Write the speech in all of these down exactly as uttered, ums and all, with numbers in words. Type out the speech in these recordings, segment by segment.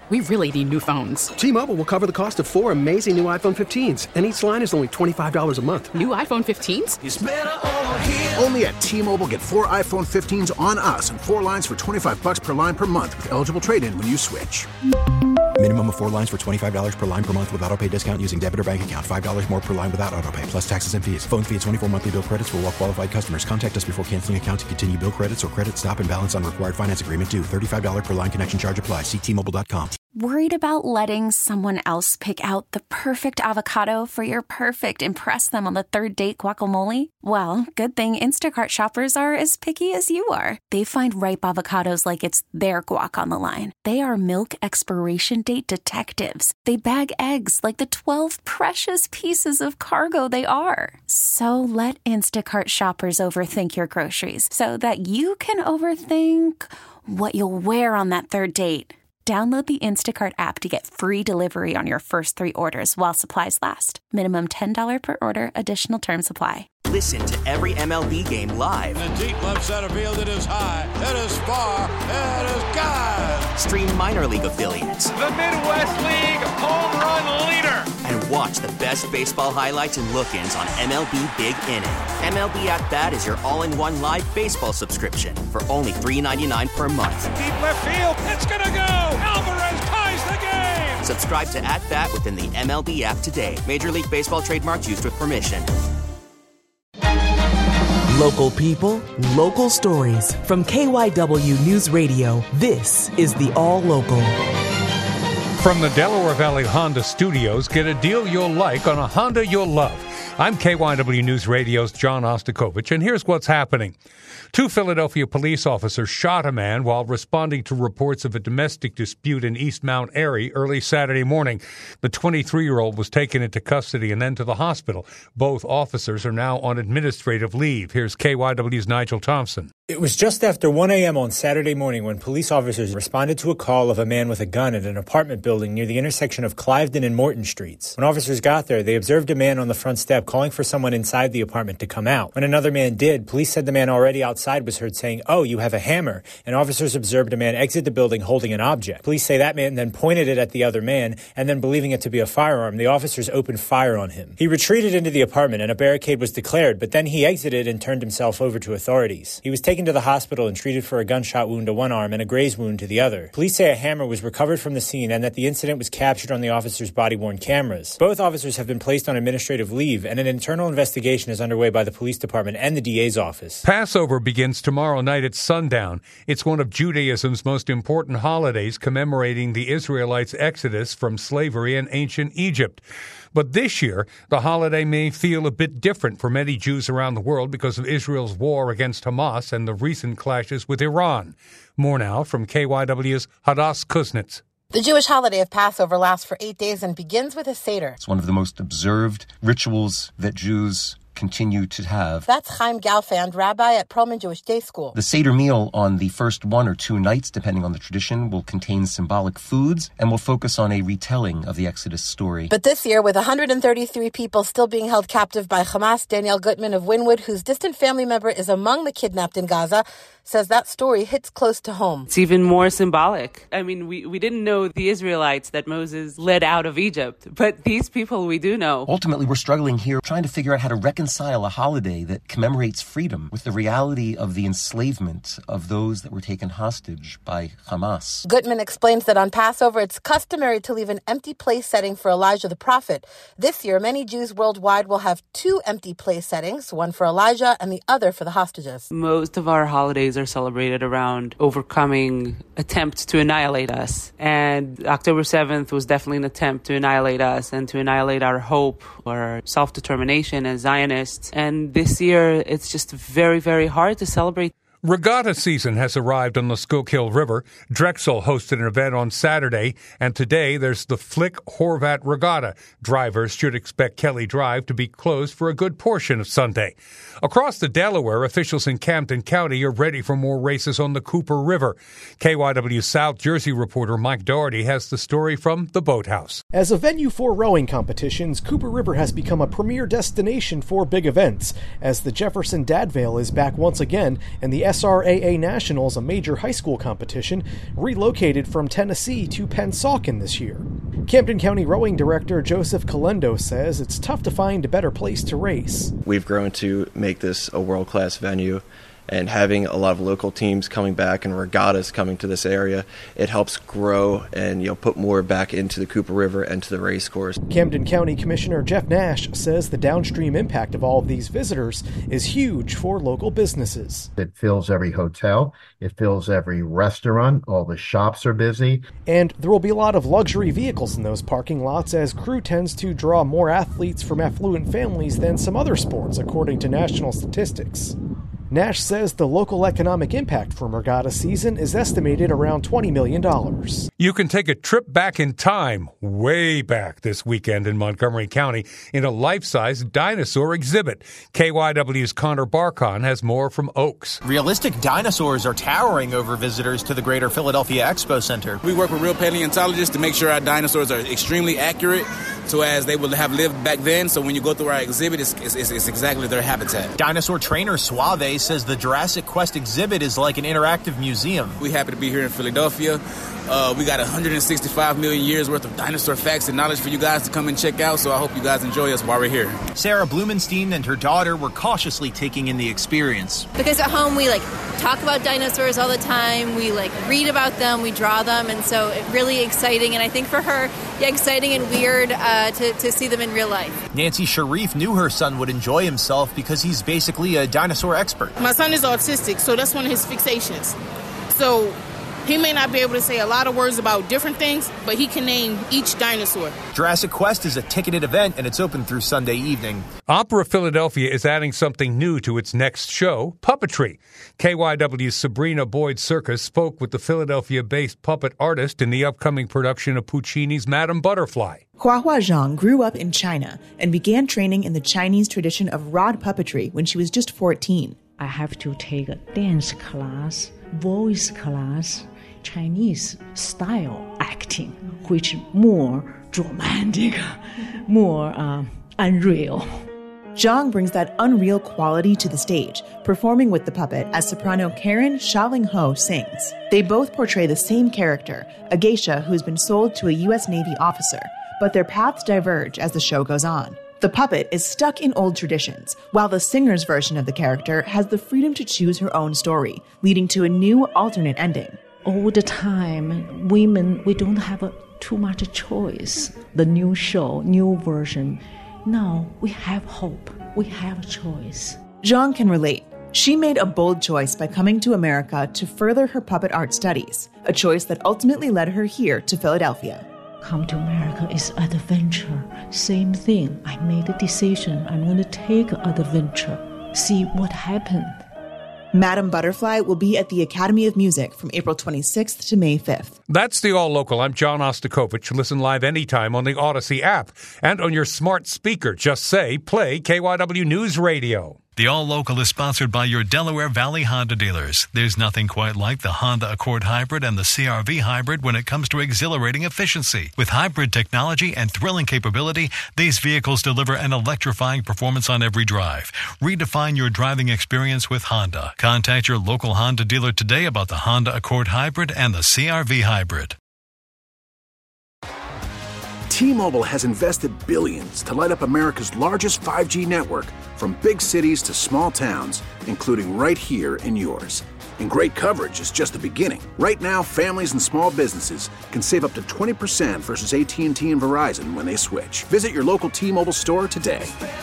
We really need new phones. T-Mobile will cover the cost of four amazing new iPhone fifteens, and each line is only twenty-five dollars a month. New iPhone fifteens? It's better over here. Only at T-Mobile, get four iPhone fifteens on us and four lines for twenty-five dollars per line per month with eligible trade-in when you switch. Minimum of four lines for twenty-five dollars per line per month with autopay discount using debit or bank account. five dollars more per line without autopay, plus taxes and fees. Phone fee at twenty-four monthly bill credits for well-qualified customers. Contact us before canceling account to continue bill credits or credit stop and balance on required finance agreement due. thirty-five dollars per line connection charge applies. See T Mobile dot com. Worried about letting someone else pick out the perfect avocado for your perfect impress them on the third date guacamole? Well, good thing Instacart shoppers are as picky as you are. They find ripe avocados like it's their guac on the line. They are milk expiration date detectives. They bag eggs like the twelve precious pieces of cargo they are. So let Instacart shoppers overthink your groceries so that you can overthink what you'll wear on that third date. Download the Instacart app to get free delivery on your first three orders while supplies last. Minimum ten dollars per order. Additional terms apply. Listen to every M L B game live. In the deep left center field, it is high, it is far, it is gone. Stream minor league affiliates. The Midwest League home run leader. And watch the best baseball highlights and look-ins on M L B Big Inning. M L B At Bat is your all-in-one live baseball subscription for only three dollars and ninety-nine cents per month. Deep left field, it's gonna go. Alvarez ties the game. Subscribe to At Bat within the M L B app today. Major League Baseball trademarks used with permission. Local people, local stories. From K Y W News Radio, this is the All Local. From the Delaware Valley Honda Studios, get a deal you'll like on a Honda you'll love. I'm K Y W News Radio's John Ostakovich, and here's what's happening. Two Philadelphia police officers shot a man while responding to reports of a domestic dispute in East Mount Airy early Saturday morning. The twenty-three-year-old was taken into custody and then to the hospital. Both officers are now on administrative leave. Here's K Y W's Nigel Thompson. It was just after one a.m. on Saturday morning when police officers responded to a call of a man with a gun at an apartment building near the intersection of Cliveden and Morton Streets. When officers got there, they observed a man on the front step calling for someone inside the apartment to come out. When another man did, police said the man already outside was heard saying, "Oh, you have a hammer," and officers observed a man exit the building holding an object. Police say that man then pointed it at the other man, and then believing it to be a firearm, the officers opened fire on him. He retreated into the apartment and a barricade was declared, but then he exited and turned himself over to authorities. He was taken to the hospital and treated for a gunshot wound to one arm and a graze wound to the other. Police say a hammer was recovered from the scene and that the incident was captured on the officers' body-worn cameras. Both officers have been placed on administrative leave, and an internal investigation is underway by the police department and the D A's office. Passover begins tomorrow night at sundown. It's one of Judaism's most important holidays, commemorating the Israelites' exodus from slavery in ancient Egypt. But this year, the holiday may feel a bit different for many Jews around the world because of Israel's war against Hamas and the recent clashes with Iran. More now from K Y W's Hadass Kuznets. The Jewish holiday of Passover lasts for eight days and begins with a Seder. It's one of the most observed rituals that Jews continue to have. That's Chaim Galfand, rabbi at Perlman Jewish Day School. The Seder meal on the first one or two nights, depending on the tradition, will contain symbolic foods and will focus on a retelling of the Exodus story. But this year, with one hundred thirty-three people still being held captive by Hamas, Danielle Gutman of Wynwood, whose distant family member is among the kidnapped in Gaza, says that story hits close to home. It's even more symbolic. I mean, we, we didn't know the Israelites that Moses led out of Egypt, but these people we do know. Ultimately, we're struggling here trying to figure out how to reconcile a holiday that commemorates freedom with the reality of the enslavement of those that were taken hostage by Hamas. Gutman explains that on Passover, it's customary to leave an empty place setting for Elijah the prophet. This year, many Jews worldwide will have two empty place settings, one for Elijah and the other for the hostages. Most of our holidays are celebrated around overcoming attempts to annihilate us. And October seventh was definitely an attempt to annihilate us and to annihilate our hope or self-determination as Zionists. And this year, it's just very, very hard to celebrate. Regatta season has arrived on the Schuylkill River. Drexel hosted an event on Saturday, and today there's the Flick Horvat Regatta. Drivers should expect Kelly Drive to be closed for a good portion of Sunday. Across the Delaware, officials in Camden County are ready for more races on the Cooper River. K Y W South Jersey reporter Mike Doherty has the story from the Boathouse. As a venue for rowing competitions, Cooper River has become a premier destination for big events, as the Jefferson Dadvale is back once again, and the S R A A Nationals, a major high school competition, relocated from Tennessee to Pennsauken this year. Camden County Rowing Director Joseph Calendo says it's tough to find a better place to race. We've grown to make this a world-class venue, and having a lot of local teams coming back and regattas coming to this area, it helps grow and, you know, put more back into the Cooper River and to the race course. Camden County Commissioner Jeff Nash says the downstream impact of all of these visitors is huge for local businesses. It fills every hotel, it fills every restaurant, all the shops are busy. And there will be a lot of luxury vehicles in those parking lots, as crew tends to draw more athletes from affluent families than some other sports, according to national statistics. Nash says the local economic impact from regatta season is estimated around twenty million dollars. You can take a trip back in time, way back this weekend in Montgomery County, in a life-size dinosaur exhibit. K Y W's Connor Barkon has more from Oaks. Realistic dinosaurs are towering over visitors to the Greater Philadelphia Expo Center. We work with real paleontologists to make sure our dinosaurs are extremely accurate, so as they would have lived back then. So when you go through our exhibit, it's, it's, it's exactly their habitat. Dinosaur trainer Suave says the Jurassic Quest exhibit is like an interactive museum. We're happy to be here in Philadelphia. Uh, we got one hundred sixty-five million years worth of dinosaur facts and knowledge for you guys to come and check out, so I hope you guys enjoy us while we're here. Sarah Blumenstein and her daughter were cautiously taking in the experience. Because at home we like talk about dinosaurs all the time, we like read about them, we draw them, and so it's really exciting, and I think for her, yeah, exciting and weird uh, to, to see them in real life. Nancy Sharif knew her son would enjoy himself because he's basically a dinosaur expert. My son is autistic, so that's one of his fixations. So he may not be able to say a lot of words about different things, but he can name each dinosaur. Jurassic Quest is a ticketed event, and it's open through Sunday evening. Opera Philadelphia is adding something new to its next show, puppetry. K Y W's Sabrina Boyd Circus spoke with the Philadelphia-based puppet artist in the upcoming production of Puccini's Madame Butterfly. Huahua Zhang grew up in China and began training in the Chinese tradition of rod puppetry when she was just fourteen. I have to take a dance class, voice class, Chinese style acting, which more dramatic, more uh, unreal. Zhang brings that unreal quality to the stage, performing with the puppet as soprano Karen Xiaoling Ho sings. They both portray the same character, a geisha who's been sold to a U S Navy officer, but their paths diverge as the show goes on. The puppet is stuck in old traditions, while the singer's version of the character has the freedom to choose her own story, leading to a new alternate ending. All the time, women, we don't have a, too much choice. The new show, new version, now we have hope. We have a choice. Zhang can relate. She made a bold choice by coming to America to further her puppet art studies, a choice that ultimately led her here to Philadelphia. Come to America is adventure. Same thing. I made a decision. I'm going to take adventure. See what happened. Madame Butterfly will be at the Academy of Music from April twenty-sixth to May fifth. That's the All Local. I'm John Ostakovich. Listen live anytime on the Odyssey app and on your smart speaker. Just say, play K Y W News Radio. The All Local is sponsored by your Delaware Valley Honda dealers. There's nothing quite like the Honda Accord Hybrid and the C R V Hybrid when it comes to exhilarating efficiency. With hybrid technology and thrilling capability, these vehicles deliver an electrifying performance on every drive. Redefine your driving experience with Honda. Contact your local Honda dealer today about the Honda Accord Hybrid and the C R V Hybrid. T-Mobile has invested billions to light up America's largest five G network, from big cities to small towns, including right here in yours. And great coverage is just the beginning. Right now, families and small businesses can save up to twenty percent versus A T and T and Verizon when they switch. Visit your local T-Mobile store today.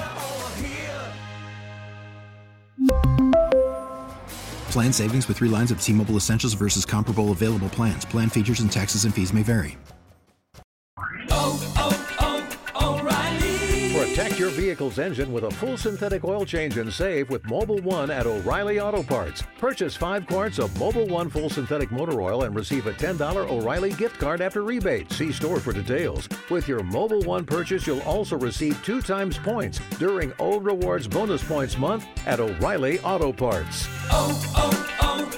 Plan savings with three lines of T-Mobile Essentials versus comparable available plans. Plan features and taxes and fees may vary. Oh, oh, oh, O'Reilly. Protect your vehicle's engine with a full synthetic oil change and save with Mobil one at O'Reilly Auto Parts. Purchase five quarts of Mobil one full synthetic motor oil and receive a ten dollars O'Reilly gift card after rebate. See store for details. With your Mobil one purchase, you'll also receive two times points during O Rewards Bonus Points Month at O'Reilly Auto Parts. Oh,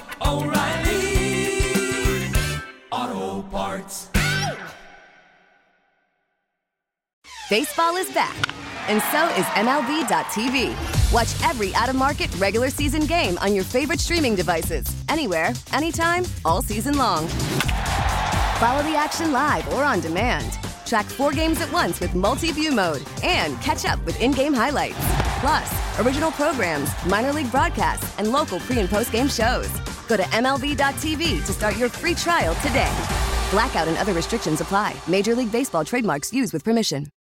oh, oh, O'Reilly Auto Parts. Baseball is back, and so is M L B dot T V. Watch every out-of-market regular season game on your favorite streaming devices, anywhere, anytime, all season long. Follow the action live or on demand. Track four games at once with multi-view mode and catch up with in-game highlights. Plus, original programs, minor league broadcasts, and local pre- and post-game shows. Go to M L B dot T V to start your free trial today. Blackout and other restrictions apply. Major League Baseball trademarks used with permission.